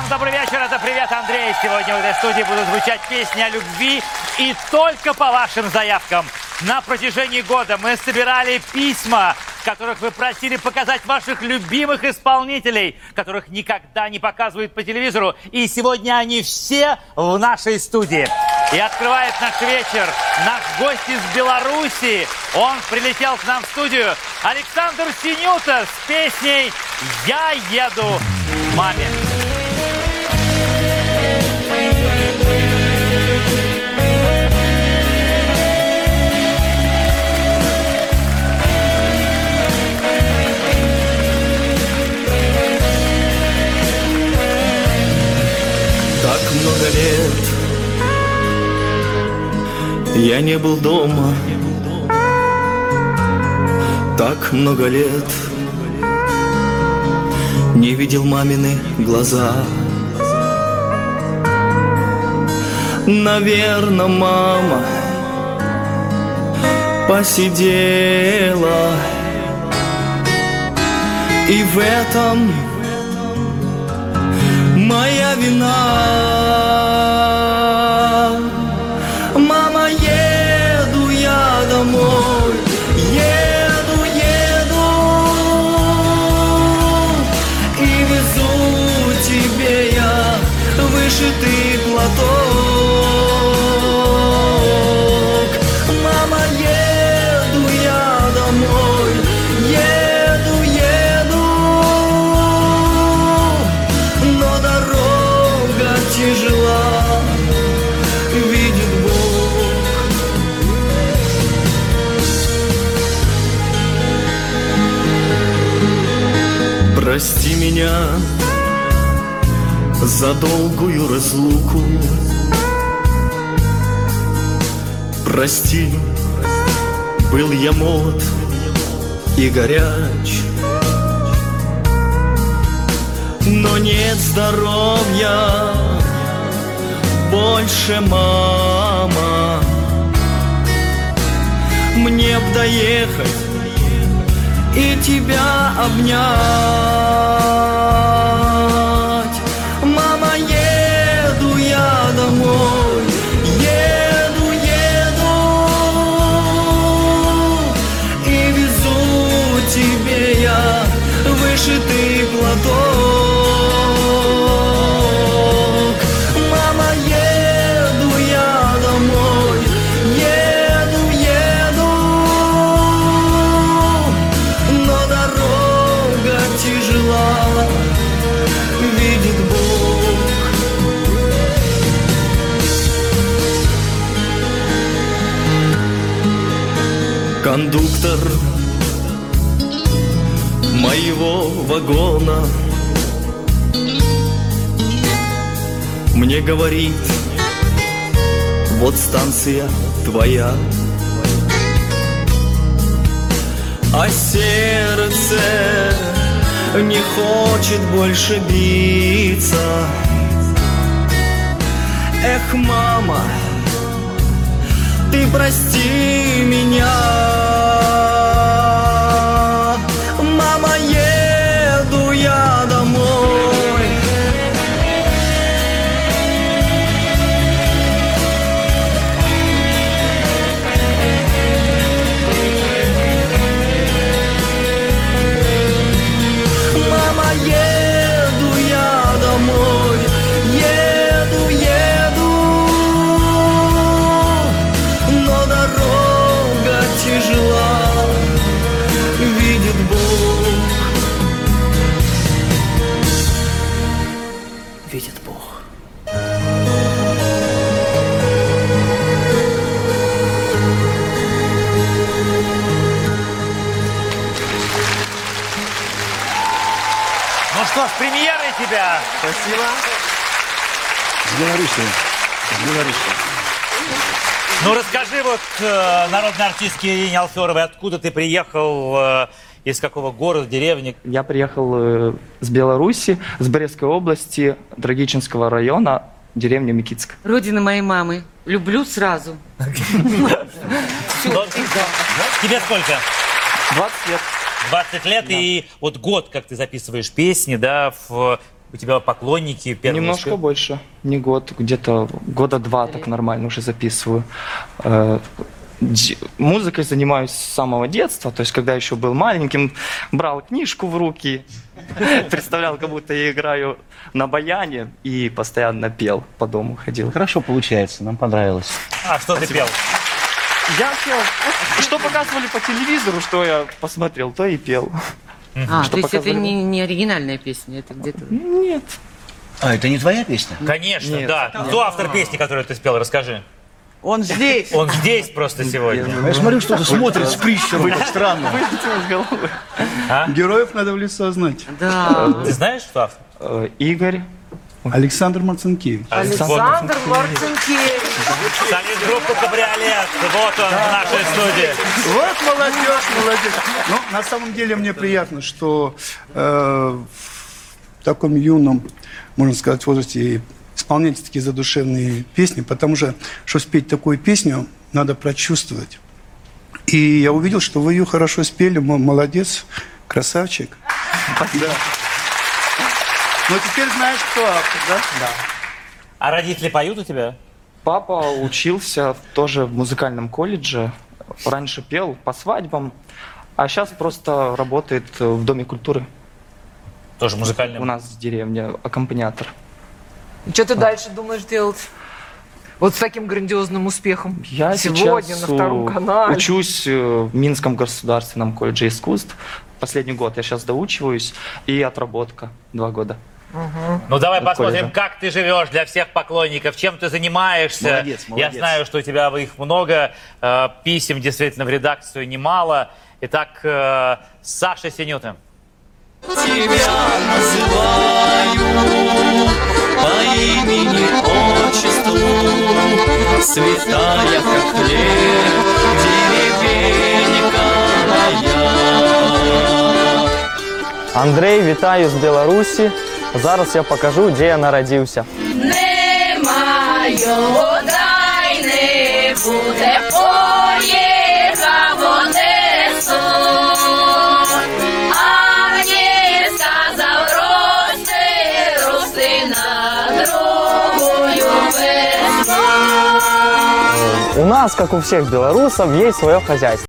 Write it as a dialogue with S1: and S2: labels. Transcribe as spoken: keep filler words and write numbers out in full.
S1: добрый вечер, это «Привет, Андрей». Сегодня в этой студии будут звучать песни о любви и только по вашим заявкам. На протяжении года мы собирали письма, в которых вы просили показать ваших любимых исполнителей, которых никогда не показывают по телевизору. И сегодня они все в нашей студии. И открывает наш вечер наш гость из Беларуси. Он прилетел к нам в студию. Александр Синюта с песней «Я еду к маме».
S2: Так много лет я не был дома, так много лет не видел мамины глаза. Наверно, мама посидела, и в этом моя вина. Мама, еду я домой, еду, еду, и везу тебе я вышитый платок. Мама, еду я домой, еду, еду, но дорога тяжела, видит Бог. Прости меня за долгую разлуку, прости, был я молод и горяч, но нет здоровья больше, мама. Мне б доехать и тебя обнять. Мама, еду я домой, еду, еду, и везу тебе я вышитый платок. Мама, еду я домой, еду, еду, но дорога тяжела, видит Бог. Кондуктор моего вагона мне говорит: вот станция твоя. А сердце не хочет больше биться. Эх, мама, ты прости меня. Мама, еду я домой. Мама, еду я домой, еду, еду, но дорога тяжела, видит Бог. Видит Бог.
S1: Ну что ж, с премьерой тебя!
S3: Спасибо. С Белоруссией. С Белоруссией.
S1: Ну расскажи вот э, народной артистке Ирине Алферовой, откуда ты приехал, э, из какого города, деревни?
S2: Я приехал э, с Беларуси, с Брестской области, Драгичинского района, деревня Микитск.
S4: Родина моей мамы. Люблю сразу.
S1: Тебе сколько?
S2: двадцать лет.
S1: двадцать лет,
S2: Да.
S1: И вот год, как ты записываешь песни, да, в... у тебя поклонники первые?
S2: Немножко больше, не год, где-то года два так нормально уже записываю. Э, д- Музыкой занимаюсь с самого детства, то есть когда еще был маленьким, брал книжку в руки, представлял, как будто я играю на баяне и постоянно пел, по дому ходил.
S3: Хорошо получается, нам понравилось.
S1: А что ты пел?
S2: Я пел. Что показывали по телевизору, что я посмотрел, то и пел.
S4: А,
S2: Что
S4: то есть это
S2: показывали?
S4: не, не оригинальная песня, это где-то...
S2: Нет.
S3: А, это не твоя песня?
S1: Конечно,
S2: Нет.
S1: да. Кто автор песни, которую ты спел? Расскажи.
S5: Он здесь.
S1: Он здесь просто сегодня.
S3: Я смотрю, что-то смотрит с прищуром, так странно.
S2: Вылетел из головы.
S5: Героев надо в лицо знать.
S4: Да.
S1: Ты знаешь, кто автор?
S2: Э, Игорь.
S5: Александр Марцинкевич.
S1: Александр
S4: Марцинкевич.
S1: Солист-группа «Кабриолет». Вот он в нашей студии.
S5: Вот молодежь, молодежь. Ну, на самом деле мне приятно, что э, в таком юном, можно сказать, возрасте исполняете такие задушевные песни, потому что, чтобы спеть такую песню, надо прочувствовать. И я увидел, что вы ее хорошо спели, м- молодец, красавчик. Да. Ну, теперь знаешь, кто автор, да?
S2: Да.
S1: А родители поют у тебя?
S2: Папа учился тоже в музыкальном колледже. Раньше пел по свадьбам, а сейчас просто работает в Доме культуры.
S1: Тоже музыкальный.
S2: У нас в деревне аккомпаниатор.
S6: Что ты дальше думаешь делать? Вот с таким грандиозным успехом.
S2: Я
S6: Сегодня
S2: сейчас
S6: на втором
S2: э,
S6: канале.
S2: учусь э, в Минском государственном колледже искусств. Последний год я сейчас доучиваюсь, и отработка два года.
S1: Ну давай
S2: От
S1: посмотрим,
S2: колледжа.
S1: как ты живешь для всех поклонников, чем ты занимаешься.
S3: Молодец, молодец.
S1: Я знаю, что у тебя их много, э, писем действительно в редакцию немало. Итак, э, Саша Синютин.
S7: Тебя называю по имени, отчеству, святая, как хлеб, деревенька моя.
S8: Андрей, вітаю з Білорусі. Зараз я покажу, де я народився.
S9: Немає, дай не буде, поїхав в Одесу. А мені сказав, рости, рости на другую весну.
S8: У нас, как у всех белорусов, есть свое хозяйство.